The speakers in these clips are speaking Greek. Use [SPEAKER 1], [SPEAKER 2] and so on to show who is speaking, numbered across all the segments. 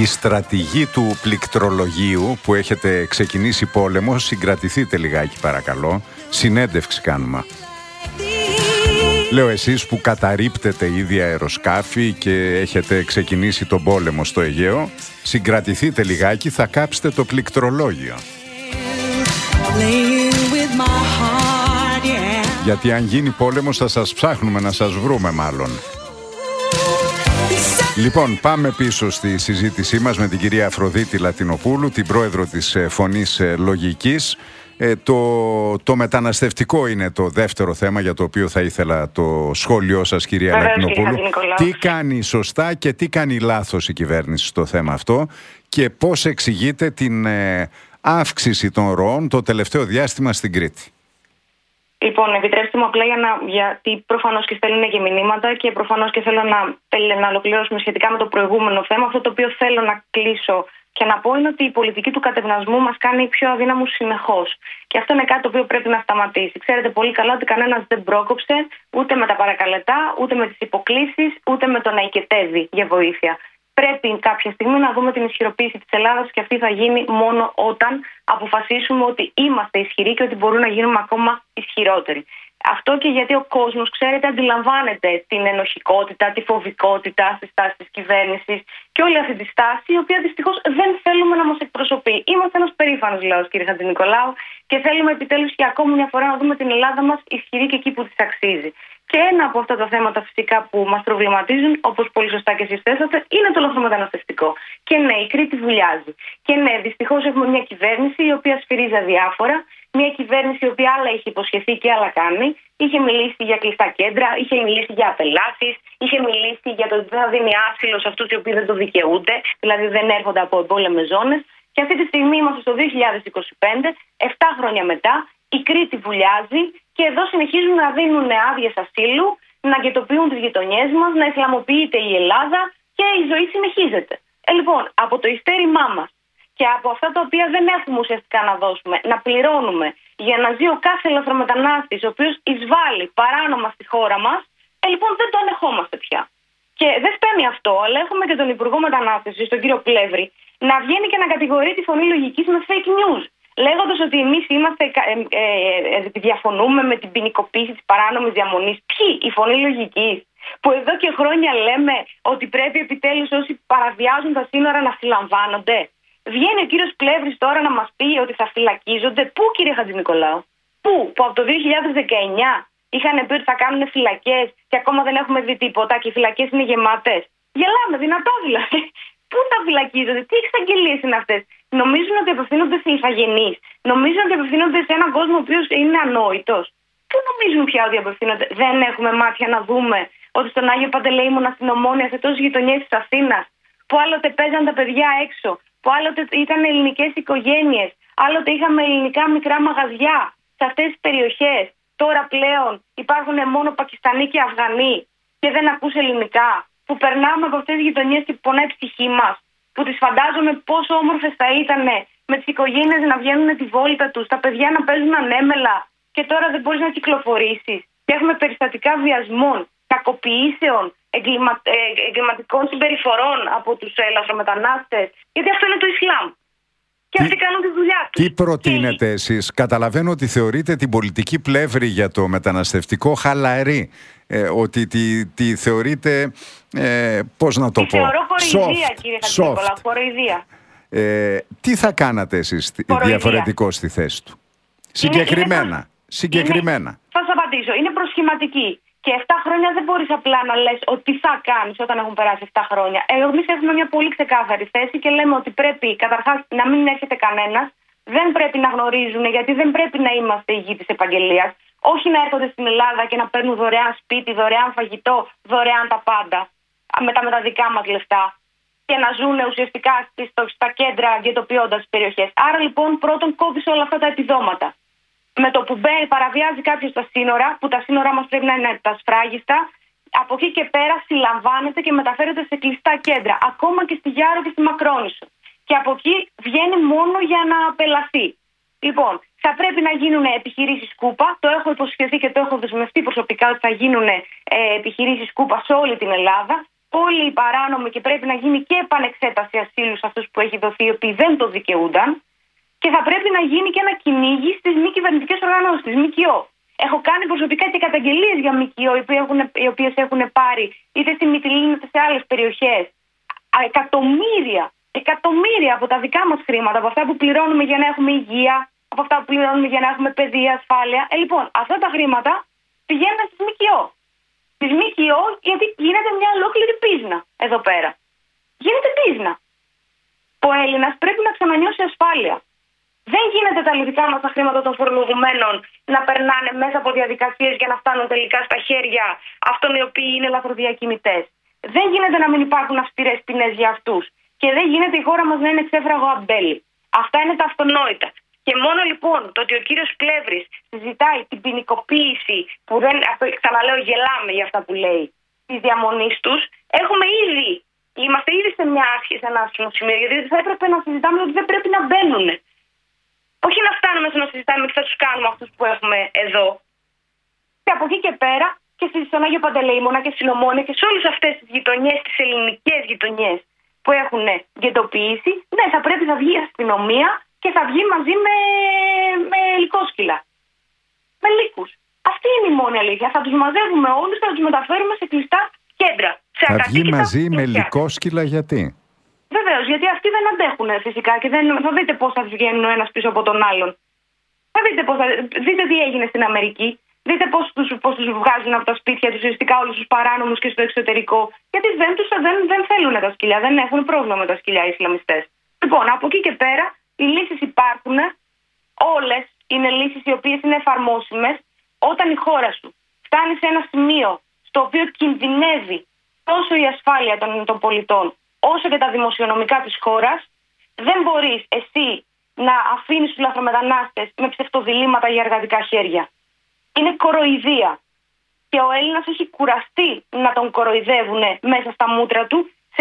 [SPEAKER 1] Οι στρατηγοί του πληκτρολογίου που έχετε ξεκινήσει πόλεμο, συγκρατηθείτε λιγάκι παρακαλώ. Συνέντευξη κάνουμε. Λέω εσείς που καταρρίπτετε ήδη αεροσκάφη και έχετε ξεκινήσει τον πόλεμο στο Αιγαίο, συγκρατηθείτε λιγάκι, θα κάψετε το πληκτρολόγιο. Γιατί αν γίνει πόλεμος θα σας ψάχνουμε να σας βρούμε μάλλον. Λοιπόν, πάμε πίσω στη συζήτησή μας με την κυρία Αφροδίτη Λατινοπούλου, την πρόεδρο της Φωνής Λογικής. Το μεταναστευτικό είναι το δεύτερο θέμα για το οποίο θα ήθελα το σχόλιο σας, κυρία Λατινοπούλου. Τι κάνει σωστά και τι κάνει λάθος η κυβέρνηση στο θέμα αυτό και πώς εξηγείται την αύξηση των ροών το τελευταίο διάστημα στην Κρήτη.
[SPEAKER 2] Λοιπόν, επιτρέψτε μου απλά γιατί προφανώς και στέλνουν και μηνύματα και προφανώς και θέλω να ολοκληρώσουμε σχετικά με το προηγούμενο θέμα. Αυτό το οποίο θέλω να κλείσω και να πω είναι ότι η πολιτική του κατευνασμού μας κάνει πιο αδύναμους συνεχώς. Και αυτό είναι κάτι το οποίο πρέπει να σταματήσει. Ξέρετε πολύ καλά ότι κανένας δεν πρόκοψε ούτε με τα παρακαλετά, ούτε με τις υποκλίσεις, ούτε με το να οικετεύει για βοήθεια. Πρέπει κάποια στιγμή να δούμε την ισχυροποίηση της Ελλάδας και αυτή θα γίνει μόνο όταν αποφασίσουμε ότι είμαστε ισχυροί και ότι μπορούμε να γίνουμε ακόμα ισχυρότεροι. Αυτό και γιατί ο κόσμος, ξέρετε, αντιλαμβάνεται την ενοχικότητα, τη φοβικότητα στη στάση της κυβέρνησης και όλη αυτή τη στάση, η οποία δυστυχώς δεν θέλουμε να μας εκπροσωπεί. Είμαστε ένας περήφανος λαός, κύριε Χατζηνικολάου, και θέλουμε επιτέλους και ακόμη μια φορά να δούμε την Ελλάδα μας ισχυρή και εκεί που της αξίζει. Και ένα από αυτά τα θέματα φυσικά που μας προβληματίζουν, όπως πολύ σωστά και εσείς θέσατε, είναι το λαθρομεταναστευτικό. Και ναι, η Κρήτη βουλιάζει. Και ναι, δυστυχώς έχουμε μια κυβέρνηση η οποία σφυρίζει αδιάφορα. Μια κυβέρνηση η οποία άλλα είχε υποσχεθεί και άλλα κάνει. Είχε μιλήσει για κλειστά κέντρα, είχε μιλήσει για απελάσεις, είχε μιλήσει για το ότι δεν θα δίνει άσυλο σε αυτούς οι οποίοι δεν το δικαιούνται, δηλαδή δεν έρχονται από εμπόλεμες ζώνες. Και αυτή τη στιγμή είμαστε στο 2025, 7 χρόνια μετά, η Κρήτη βουλιάζει και εδώ συνεχίζουν να δίνουν άδειες ασύλου, να γετοποιούν τις γειτονιές μας, να ισλαμοποιείται η Ελλάδα και η ζωή συνεχίζεται. Λοιπόν, από το ιστέρημά μας και από αυτά τα οποία δεν έχουμε ουσιαστικά να δώσουμε, να πληρώνουμε για να ζει ο κάθε ελευθερομετανάστης, ο οποίος εισβάλλει παράνομα στη χώρα μας, λοιπόν δεν το ανεχόμαστε πια. Και δεν φτάνει αυτό, αλλά έχουμε και τον Υπουργό Μετανάστευσης, τον κύριο Πλεύρη, να βγαίνει και να κατηγορεί τη Φωνή Λογικής με fake news. Λέγοντας ότι εμείς διαφωνούμε με την ποινικοποίηση της παράνομης διαμονής. Ποιοι, η Φωνή Λογικής, που εδώ και χρόνια λέμε ότι πρέπει επιτέλους όσοι παραβιάζουν τα σύνορα να συλλαμβάνονται. Βγαίνει ο κύριος Πλεύρης τώρα να μας πει ότι θα φυλακίζονται. Πού, κύριε Χατζηνικολάου, που από το 2019 είχαν πει ότι θα κάνουν φυλακές και ακόμα δεν έχουμε δει τίποτα και οι φυλακές είναι γεμάτες. Γελάμε, δυνατά δηλαδή. Πού θα φυλακίζονται, τι εξαγγελίες είναι αυτές? Νομίζουν ότι απευθύνονται σε ηθαγενείς. Νομίζουν ότι απευθύνονται σε έναν κόσμο ο οποίος είναι ανόητος. Πού νομίζουν πια ότι απευθύνονται? Δεν έχουμε μάτια να δούμε ότι στον Άγιο Παντελεήμονα, στην Ομόνια, σε τόσες γειτονιές της Αθήνας, που άλλοτε παίζαν τα παιδιά έξω, που άλλοτε ήταν ελληνικές οικογένειες, άλλοτε είχαμε ελληνικά μικρά μαγαζιά σε αυτές τις περιοχές. Τώρα πλέον υπάρχουν μόνο Πακιστανοί και Αφγανοί και δεν ακούς ελληνικά. Που περνάμε από αυτές τις γειτονιές και πονάει η ψυχή μας. Που τις φαντάζομαι πόσο όμορφες θα ήταν με τις οικογένειες να βγαίνουν τη βόλτα τους, τα παιδιά να παίζουν ανέμελα και τώρα δεν μπορείς να κυκλοφορήσεις. Και έχουμε περιστατικά βιασμών, κακοποιήσεων, εγκληματικών συμπεριφορών από τους λαθρομετανάστες. Γιατί αυτό είναι το Ισλάμ. Και αυτοί κάνουν τη δουλειά τους.
[SPEAKER 1] Τι προτείνετε εσείς? Καταλαβαίνω ότι θεωρείτε την πολιτική Πλεύρη για το μεταναστευτικό χαλαρή. Ότι τη θεωρείτε, πώς να το πω,
[SPEAKER 2] θεωρώ χοροϊδία, κύριε Χατζηνικολάου, χοροϊδία.
[SPEAKER 1] Τι θα κάνατε εσείς διαφορετικό στη θέση του? Συγκεκριμένα.
[SPEAKER 2] Θα σας απαντήσω. Είναι προσχηματική. Και 7 χρόνια δεν μπορείς απλά να λες ότι τι θα κάνεις όταν έχουν περάσει 7 χρόνια. Εμείς έχουμε μια πολύ ξεκάθαρη θέση και λέμε ότι πρέπει καταρχάς να μην έρχεται κανένας. Δεν πρέπει να γνωρίζουν, γιατί δεν πρέπει να είμαστε η γη της επαγγελίας. Όχι να έρχονται στην Ελλάδα και να παίρνουν δωρεάν σπίτι, δωρεάν φαγητό, δωρεάν τα πάντα με τα δικά μας λεφτά. Και να ζουν ουσιαστικά στα κέντρα γετοποιώντας τις περιοχές. Άρα λοιπόν πρώτον κόβεις όλα αυτά τα επιδόματα. Με το που παραβιάζει κάποιος τα σύνορα, που τα σύνορά μας πρέπει να είναι τα σφράγιστα, από εκεί και πέρα συλλαμβάνεται και μεταφέρεται σε κλειστά κέντρα, ακόμα και στη Γιάρο και στη Μακρόνισσο. Και από εκεί βγαίνει μόνο για να απελαθεί. Λοιπόν, θα πρέπει να γίνουν επιχειρήσεις Κούπα. Το έχω υποσχεθεί και το έχω δεσμευτεί προσωπικά ότι θα γίνουν επιχειρήσεις Κούπα σε όλη την Ελλάδα. όλοι οι παράνομοι και πρέπει να γίνει και επανεξέταση ασύλου σε αυτούς που έχει δοθεί, οι οποίοι δεν το δικαιούνταν. Και θα πρέπει να γίνει και ένα κυνήγι στις μη κυβερνητικές οργανώσεις, τις ΜΚΟ. Έχω κάνει προσωπικά και καταγγελίες για ΜΚΟ, οι οποίες έχουν πάρει είτε στη Μυτιλήνη είτε σε άλλες περιοχές εκατομμύρια από τα δικά μας χρήματα, από αυτά που πληρώνουμε για να έχουμε υγεία, από αυτά που πληρώνουμε για να έχουμε παιδεία, ασφάλεια. Λοιπόν, αυτά τα χρήματα πηγαίνουν στις ΜΚΟ. Στις ΜΚΟ, γιατί γίνεται μια ολόκληρη πίζνα εδώ πέρα. Γίνεται πίζνα. Ο Έλληνας πρέπει να ξανανιώσει ασφάλεια. Δεν γίνεται τα δικά μας τα χρήματα των φορολογουμένων να περνάνε μέσα από διαδικασίες για να φτάνουν τελικά στα χέρια αυτών οι οποίοι είναι λαθροδιακινητές. Δεν γίνεται να μην υπάρχουν αυστηρές ποινές για αυτούς. Και δεν γίνεται η χώρα μας να είναι ξέφραγο αμπέλι. Αυτά είναι τα αυτονόητα. Και μόνο λοιπόν το ότι ο κύριος Πλεύρης συζητάει την ποινικοποίηση, που δεν, ξαναλέω, γελάμε για αυτά που λέει, τη διαμονή τους, είμαστε ήδη σε ένα άσχημο σημείο, γιατί θα έπρεπε να συζητάμε ότι δεν πρέπει να μπαίνουν. Όχι να φτάνουμε στο να συζητάμε τι θα τους κάνουμε αυτούς που έχουμε εδώ. Και από εκεί και πέρα και στον Άγιο Παντελεήμονα και στην Ομόνια και σε όλες αυτές τις γειτονιές, τις ελληνικές γειτονιές που έχουν γετοποιήσει, ναι, θα πρέπει να βγει η αστυνομία και θα βγει μαζί με λυκόσκυλα. Με λύκους. Αυτή είναι η μόνη αλήθεια. Θα τους μαζεύουμε όλους, θα τους μεταφέρουμε σε κλειστά κέντρα.
[SPEAKER 1] Θα βγει μαζί με λυκόσκυλα γιατί?
[SPEAKER 2] Βεβαίως, γιατί αυτοί δεν αντέχουν φυσικά και θα δείτε πώς θα βγαίνουν ο ένας πίσω από τον άλλον. Δείτε τι έγινε στην Αμερική. Δείτε πώς τους βγάζουν από τα σπίτια τους ουσιαστικά όλους τους παράνομους και στο εξωτερικό. Γιατί δεν θέλουν τα σκυλιά, δεν έχουν πρόβλημα με τα σκυλιά οι Ισλαμιστές. Λοιπόν, από εκεί και πέρα οι λύσεις υπάρχουν. Όλες είναι λύσεις οι οποίες είναι εφαρμόσιμες. Όταν η χώρα σου φτάνει σε ένα σημείο στο οποίο κινδυνεύει τόσο η ασφάλεια των πολιτών, όσο και τα δημοσιονομικά της χώρας, δεν μπορείς εσύ να αφήνεις τους λαθρομετανάστες με ψευτοδιλήμματα για εργατικά χέρια. Είναι κοροϊδία. Και ο Έλληνας έχει κουραστεί να τον κοροϊδεύουν μέσα στα μούτρα του σε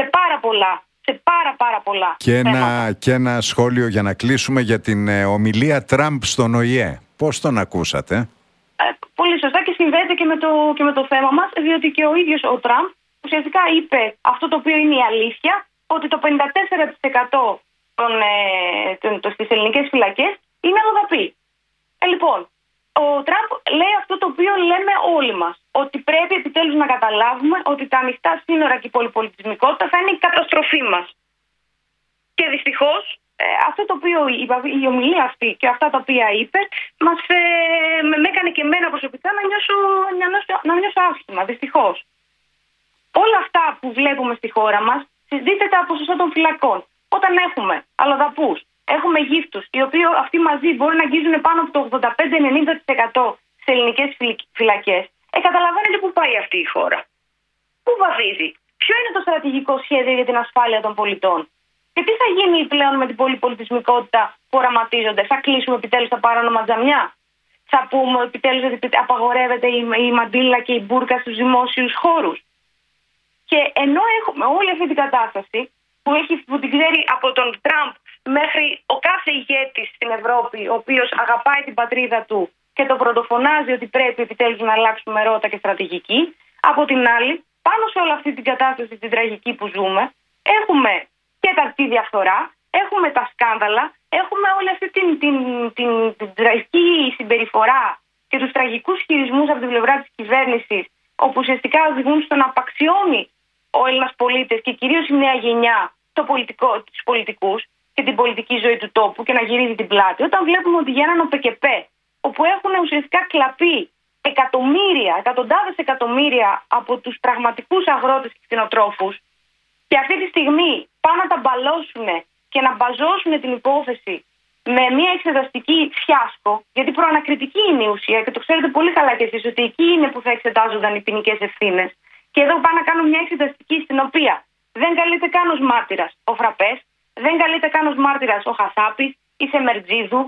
[SPEAKER 2] πάρα πολλά
[SPEAKER 1] και ένα σχόλιο για να κλείσουμε για την ομιλία Τραμπ στον ΟΗΕ. Πώς τον ακούσατε?
[SPEAKER 2] Πολύ σωστά και συνδέεται και με το θέμα μας, διότι και ο ίδιος ο Τραμπ ουσιαστικά είπε αυτό το οποίο είναι η αλήθεια, ότι το 54% στις ελληνικές φυλακές είναι αλλοδαποί. Λοιπόν, ο Τραμπ λέει αυτό το οποίο λέμε όλοι μας, ότι πρέπει επιτέλους να καταλάβουμε ότι τα ανοιχτά σύνορα και η πολυπολιτισμικότητα θα είναι η καταστροφή μας. Και δυστυχώς αυτό το οποίο η ομιλία αυτή και αυτά τα οποία είπε με έκανε και εμένα προσωπικά να νιώσω άσχημα, δυστυχώς. Όλα αυτά που βλέπουμε στη χώρα μας, δείτε τα ποσοστά των φυλακών. Όταν έχουμε αλλοδαπούς, έχουμε γύφτους, οι οποίοι αυτοί μαζί μπορεί να αγγίζουν πάνω από το 85-90% σε ελληνικές φυλακές, καταλαβαίνετε πού πάει αυτή η χώρα. Πού βαδίζει. Ποιο είναι το στρατηγικό σχέδιο για την ασφάλεια των πολιτών. Και τι θα γίνει πλέον με την πολυπολιτισμικότητα που οραματίζονται. Θα κλείσουμε επιτέλους τα παράνομα τζαμιά. Θα πούμε επιτέλους ότι απαγορεύεται η μαντίλα και η μπούρκα στους δημόσιους χώρους. Και ενώ έχουμε όλη αυτή την κατάσταση που την ξέρει από τον Τραμπ μέχρι ο κάθε ηγέτης στην Ευρώπη, ο οποίος αγαπάει την πατρίδα του και το πρωτοφωνάζει ότι πρέπει επιτέλους να αλλάξουμε ρότα και στρατηγική, από την άλλη, πάνω σε όλη αυτή την κατάσταση την τραγική που ζούμε, έχουμε και τη διαφθορά, έχουμε τα σκάνδαλα, έχουμε όλη αυτή την τραγική συμπεριφορά και τους τραγικούς χειρισμούς από την πλευρά της κυβέρνησης, όπου ουσιαστικά οδηγούν στο να απαξιώνει ο Έλληνας πολίτης και κυρίως η νέα γενιά τους πολιτικούς και την πολιτική ζωή του τόπου και να γυρίζει την πλάτη. Όταν βλέπουμε ότι για έναν ΟΠΕΚΕΠΕ, όπου έχουν ουσιαστικά κλαπεί εκατοντάδες εκατομμύρια από τους πραγματικούς αγρότες και κτηνοτρόφους, και αυτή τη στιγμή πάνε να τα μπαλώσουν και να μπαζώσουν την υπόθεση με μια εξεταστική φιάσκο, γιατί προανακριτική είναι η ουσία και το ξέρετε πολύ καλά κι εσείς ότι εκεί είναι που θα εξετάζονταν οι ποινικές ευθύνες. Και εδώ πάνε να κάνουν μια εξεταστική στην οποία δεν καλείται καν ως μάρτυρας ο Φραπές, δεν καλείται καν ως μάρτυρας ο Χασάπης ή Σεμερτζίδου.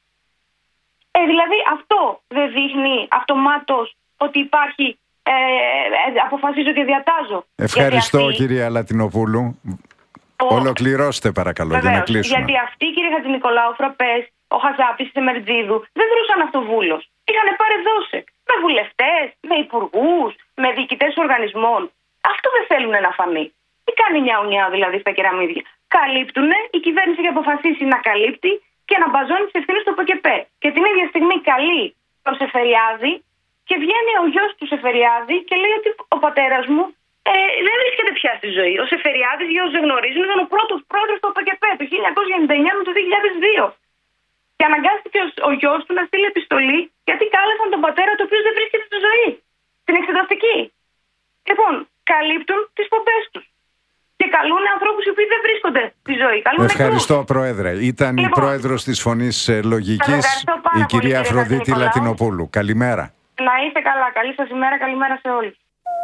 [SPEAKER 2] Δηλαδή αυτό δεν δείχνει αυτομάτως ότι υπάρχει αποφασίζω και διατάζω.
[SPEAKER 1] Ευχαριστώ κυρία Λατινοπούλου. Ολοκληρώστε παρακαλώ.
[SPEAKER 2] Βεβαίως,
[SPEAKER 1] για να κλείσουμε.
[SPEAKER 2] Γιατί αυτοί κύριε Χατζηνικολάου, ο Φραπές, ο Χασάπης, η Σεμερτζίδου δεν δρούσαν αυτοβούλος. Είχαν πάρει δόση με βουλευτές, με υπουργούς, με διοικητές οργανισμών. Αυτό δεν θέλουν να φανεί. Τι κάνει νιάου δηλαδή στα κεραμίδια? Καλύπτουνε, η κυβέρνηση έχει αποφασίσει να καλύπτει και να μπαζώνει τις ευθύνες στο ΠΚΠ. Και την ίδια στιγμή καλεί τον Σεφεριάδη και βγαίνει ο γιος του Σεφεριάδη και λέει ότι ο πατέρας μου δεν βρίσκεται πια στη ζωή. Ο Σεφεριάδης, για όσους δεν γνωρίζουν, ήταν ο πρώτος πρόεδρος του ΠΚΠ το 1999 με το 2002. Και αναγκάστηκε ο γιος του να στείλει επιστολή γιατί κάλεσαν τον πατέρα του, ο οποίος δεν βρίσκεται στη ζωή. Στην εξεταστική. Λοιπόν, καλύπτουν τις πομπές τους. Και καλούν ανθρώπους οι οποίοι δεν βρίσκονται στη ζωή.
[SPEAKER 1] Ευχαριστώ, Πρόεδρε. Ήταν η πρόεδρος της Φωνής Λογικής, η κυρία Αφροδίτη Λατινοπούλου. Καλημέρα.
[SPEAKER 2] Να είστε καλά. Καλή σας ημέρα. Καλημέρα σε όλους.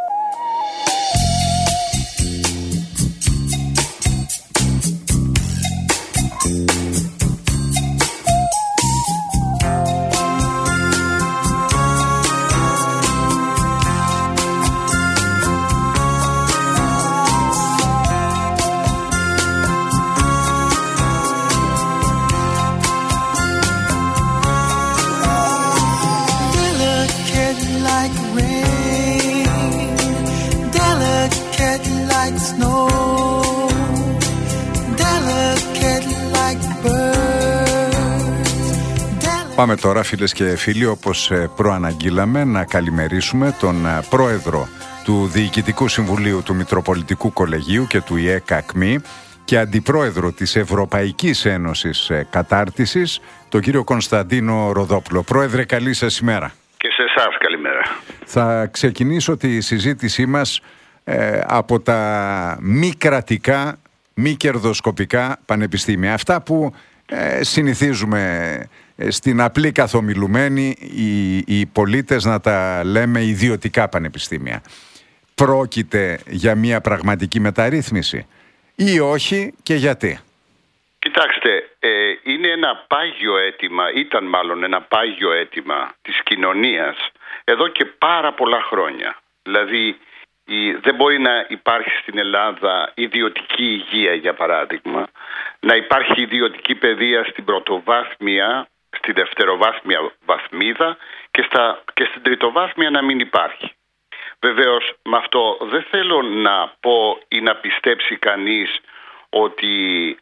[SPEAKER 1] Πάμε τώρα, φίλες και φίλοι, όπως προαναγγείλαμε, να καλημερίσουμε τον πρόεδρο του Διοικητικού Συμβουλίου του Μητροπολιτικού Κολεγίου και του ΙΕΚΑΚΜΗ και αντιπρόεδρο της Ευρωπαϊκής Ένωσης Κατάρτισης, τον κύριο Κωνσταντίνο Ροδόπουλο. Πρόεδρε, καλή σας ημέρα.
[SPEAKER 3] Και σε εσάς καλημέρα.
[SPEAKER 1] Θα ξεκινήσω τη συζήτησή μας από τα μη κρατικά, μη κερδοσκοπικά πανεπιστήμια. Αυτά που συνηθίζουμε στην απλή καθομιλουμένη οι πολίτες να τα λέμε ιδιωτικά πανεπιστήμια. Πρόκειται για μια πραγματική μεταρρύθμιση ή όχι και γιατί?
[SPEAKER 3] Κοιτάξτε, είναι ένα πάγιο αίτημα, ήταν μάλλον ένα πάγιο αίτημα της κοινωνίας εδώ και πάρα πολλά χρόνια. Δηλαδή δεν μπορεί να υπάρχει στην Ελλάδα ιδιωτική υγεία, για παράδειγμα, να υπάρχει ιδιωτική παιδεία στην πρωτοβάθμια, στη δευτεροβάθμια βαθμίδα και στην τριτοβάθμια να μην υπάρχει. Βεβαίως, με αυτό δεν θέλω να πω ή να πιστέψει κανείς ότι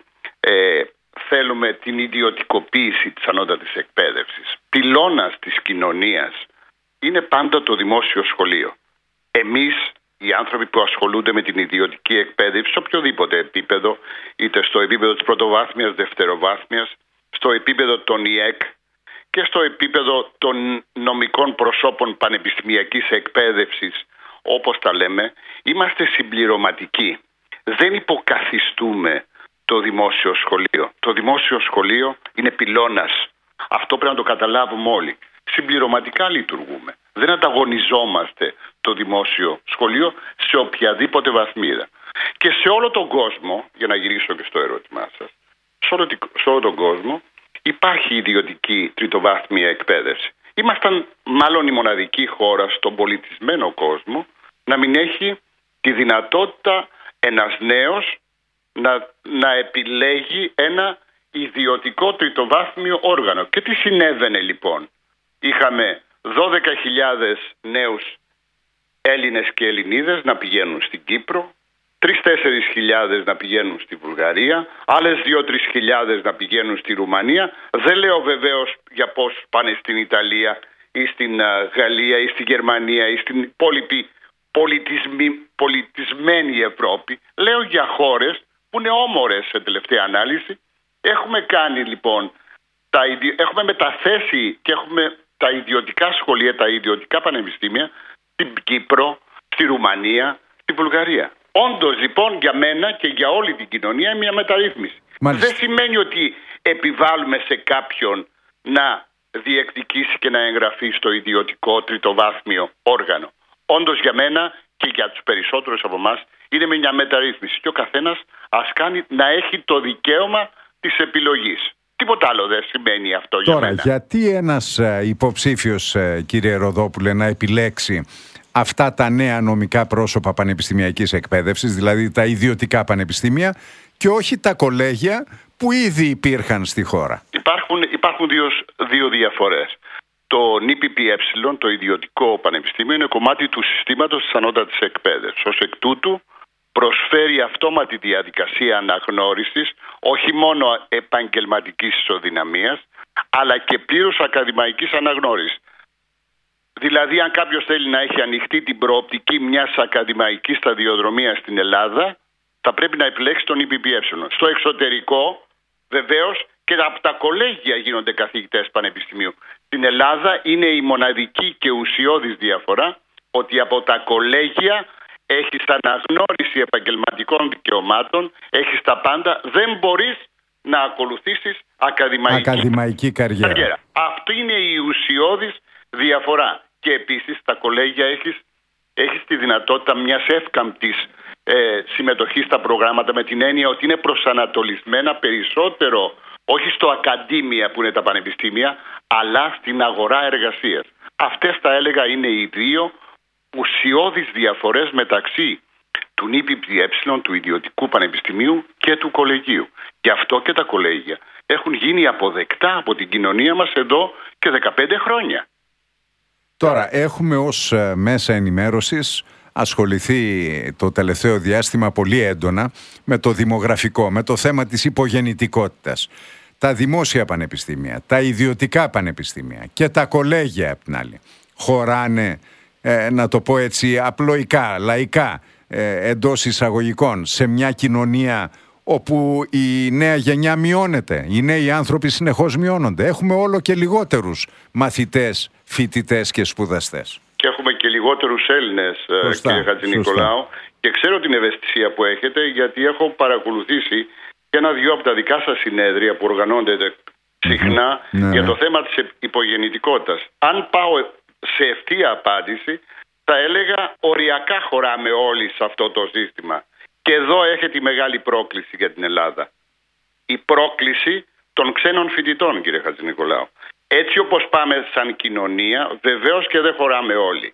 [SPEAKER 3] θέλουμε την ιδιωτικοποίηση της ανώτατης εκπαίδευσης. Πυλώνας της κοινωνίας είναι πάντα το δημόσιο σχολείο. Εμείς, οι άνθρωποι που ασχολούνται με την ιδιωτική εκπαίδευση σε οποιοδήποτε επίπεδο, είτε στο επίπεδο της πρωτοβάθμιας, δευτεροβάθμιας, στο επίπεδο των ΙΕΚ και στο επίπεδο των νομικών προσώπων πανεπιστημιακής εκπαίδευσης, όπως τα λέμε, είμαστε συμπληρωματικοί. Δεν υποκαθιστούμε το δημόσιο σχολείο. Το δημόσιο σχολείο είναι πυλώνας. Αυτό πρέπει να το καταλάβουμε όλοι. Συμπληρωματικά λειτουργούμε. Δεν ανταγωνιζόμαστε το δημόσιο σχολείο σε οποιαδήποτε βαθμίδα. Και σε όλο τον κόσμο, για να γυρίσω και στο ερώτημά σας, σε όλο τον κόσμο υπάρχει ιδιωτική τριτοβάθμια εκπαίδευση. Ήμασταν μάλλον η μοναδική χώρα στον πολιτισμένο κόσμο να μην έχει τη δυνατότητα ένας νέος να επιλέγει ένα ιδιωτικό τριτοβάθμιο όργανο. Και τι συνέβαινε λοιπόν? Είχαμε 12.000 νέους Έλληνες και Ελληνίδες να πηγαίνουν στην Κύπρο, 3-4 να πηγαίνουν στη Βουλγαρία, άλλες 2-3 να πηγαίνουν στη Ρουμανία. Δεν λέω βεβαίως για πώς πάνε στην Ιταλία ή στην Γαλλία ή στη Γερμανία ή στην υπόλοιπη πολιτισμένη Ευρώπη. Λέω για χώρες που είναι όμορες σε τελευταία ανάλυση. Έχουμε κάνει λοιπόν, έχουμε μεταθέσει και έχουμε τα ιδιωτικά σχολεία, τα ιδιωτικά πανεπιστήμια στην Κύπρο, στη Ρουμανία, στη Βουλγαρία. Όντως λοιπόν για μένα και για όλη την κοινωνία είναι μια μεταρρύθμιση.
[SPEAKER 1] Μάλιστα.
[SPEAKER 3] Δεν σημαίνει ότι επιβάλλουμε σε κάποιον να διεκδικήσει και να εγγραφεί στο ιδιωτικό τριτοβάθμιο όργανο. Όντως για μένα και για τους περισσότερους από εμάς είναι μια μεταρρύθμιση και ο καθένας ας κάνει να έχει το δικαίωμα της επιλογής. Τίποτα άλλο δεν σημαίνει αυτό για μένα.
[SPEAKER 1] Τώρα, γιατί ένας υποψήφιος, κύριε Ροδόπουλε, να επιλέξει αυτά τα νέα νομικά πρόσωπα πανεπιστημιακής εκπαίδευσης, δηλαδή τα ιδιωτικά πανεπιστήμια, και όχι τα κολέγια που ήδη υπήρχαν στη χώρα?
[SPEAKER 3] Υπάρχουν δύο διαφορές. το ΝΙΠΠΕ, το ιδιωτικό πανεπιστήμιο, είναι κομμάτι του συστήματος της ανώτατης εκπαίδευσης. Ως εκ τούτου προσφέρει αυτόματη διαδικασία αναγνώρισης όχι μόνο επαγγελματικής ισοδυναμίας, αλλά και πλήρους ακαδημαϊκής αναγνώρισης. Δηλαδή, αν κάποιος θέλει να έχει ανοιχτή την προοπτική μιας ακαδημαϊκής σταδιοδρομίας στην Ελλάδα, θα πρέπει να επιλέξει τον ΝΙΠΠΕ. Στο εξωτερικό, βεβαίως, και από τα κολέγια γίνονται καθηγητές πανεπιστημίου. Στην Ελλάδα είναι η μοναδική και ουσιώδης διαφορά ότι από τα κολέγια έχεις αναγνώριση επαγγελματικών δικαιωμάτων, έχεις τα πάντα, δεν μπορείς να ακολουθήσεις ακαδημαϊκή καριέρα. Αυτή είναι η ουσιώδης διαφορά. Και επίσης στα κολέγια έχεις τη δυνατότητα μιας εύκαμπτης συμμετοχής στα προγράμματα, με την έννοια ότι είναι προσανατολισμένα περισσότερο όχι στο ακαδήμια που είναι τα πανεπιστήμια, αλλά στην αγορά εργασίας. Αυτές θα έλεγα είναι οι δύο ουσιώδεις διαφορές μεταξύ του ΝΙΠΠΕ, του ιδιωτικού πανεπιστημίου και του κολεγίου. Γι' αυτό και τα κολέγια έχουν γίνει αποδεκτά από την κοινωνία μας εδώ και 15 χρόνια.
[SPEAKER 1] Τώρα έχουμε ως μέσα ενημέρωσης ασχοληθεί το τελευταίο διάστημα πολύ έντονα με το δημογραφικό, με το θέμα της υπογεννητικότητας. Τα δημόσια πανεπιστήμια, τα ιδιωτικά πανεπιστήμια και τα κολέγια απ' την άλλη χωράνε, να το πω έτσι απλοϊκά, λαϊκά, εντός εισαγωγικών, σε μια κοινωνία όπου η νέα γενιά μειώνεται, οι νέοι άνθρωποι συνεχώς μειώνονται. Έχουμε όλο και λιγότερους μαθητές, φοιτητές και σπουδαστές.
[SPEAKER 3] Και έχουμε και λιγότερους Έλληνες, κύριε Χατζηνικολάου. Και ξέρω την ευαισθησία που έχετε, γιατί έχω παρακολουθήσει και ένα-δυο από τα δικά σας συνέδρια που οργανώνεται συχνά για το θέμα της υπογεννητικότητας. Αν πάω σε ευθεία απάντηση, θα έλεγα οριακά χωράμε όλοι σε αυτό το σύστημα. Και εδώ έχετε τη μεγάλη πρόκληση για την Ελλάδα. Η πρόκληση των ξένων φοιτητών, κύριε Χατζηνικολάου. Έτσι όπως πάμε σαν κοινωνία, βεβαίως και δεν χωράμε όλοι.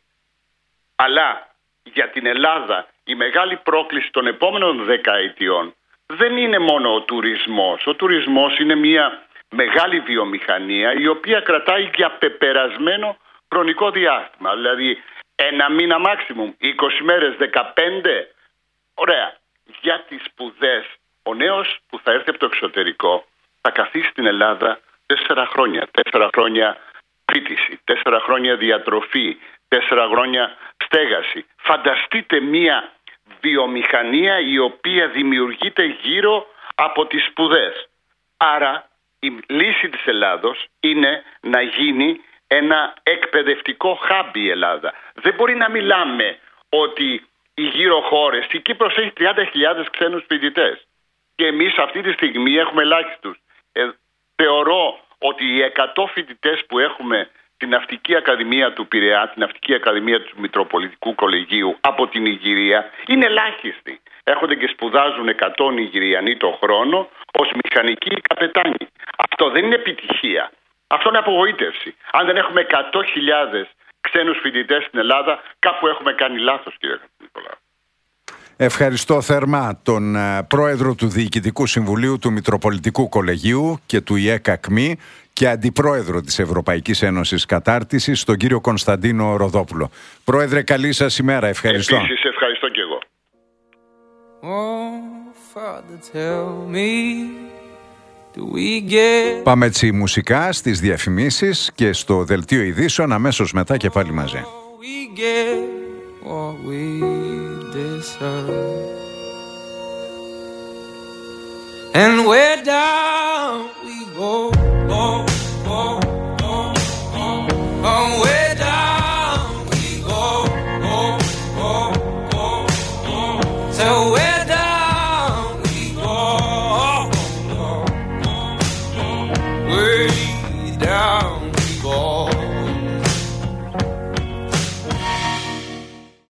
[SPEAKER 3] Αλλά για την Ελλάδα η μεγάλη πρόκληση των επόμενων δεκαετιών δεν είναι μόνο ο τουρισμός. Ο τουρισμός είναι μια μεγάλη βιομηχανία η οποία κρατάει για πεπερασμένο χρονικό διάστημα. Δηλαδή ένα μήνα maximum, 20 μέρες, 15. Ωραία. Για τις σπουδές, ο νέος που θα έρθει από το εξωτερικό θα καθίσει στην Ελλάδα 4 χρόνια. 4 χρόνια φοιτηση, 4 χρόνια διατροφή, 4 χρόνια στέγαση. Φανταστείτε μία βιομηχανία η οποία δημιουργείται γύρω από τις σπουδές. Άρα η λύση της Ελλάδος είναι να γίνει ένα εκπαιδευτικό hub η Ελλάδα. Δεν μπορεί να μιλάμε ότι οι γύρω χώρες, η Κύπρος έχει 30.000 ξένους φοιτητές και εμείς αυτή τη στιγμή έχουμε ελάχιστους. Θεωρώ ότι οι 100 φοιτητές που έχουμε στην Ναυτική Ακαδημία του Πειραιά, την Ναυτική Ακαδημία του Μητροπολιτικού Κολεγίου από την Ιγυρία, είναι ελάχιστοι. Έρχονται και σπουδάζουν 100 Ιγυριανοί το χρόνο ως μηχανικοί καπετάνοι. Αυτό δεν είναι επιτυχία. Αυτό είναι απογοήτευση. Αν δεν έχουμε 100.000 ξένους φοιτητές στην Ελλάδα, κάπου έχουμε κάνει λάθος, κύριε Νικολάου.
[SPEAKER 1] Ευχαριστώ θερμά τον πρόεδρο του Διοικητικού Συμβουλίου του Μητροπολιτικού Κολεγίου και του ΙΕΚΑΚΜΗ και αντιπρόεδρο της Ευρωπαϊκής Ένωσης Κατάρτισης, τον κύριο Κωνσταντίνο Ροδόπουλο. Πρόεδρε, καλή σας ημέρα. Ευχαριστώ.
[SPEAKER 3] Επίσης, ευχαριστώ και εγώ.
[SPEAKER 1] Πάμε έτσι μουσικά στις διαφημίσεις και στο δελτίο ειδήσεων αμέσως μετά και πάλι μαζί. What we deserve. And we're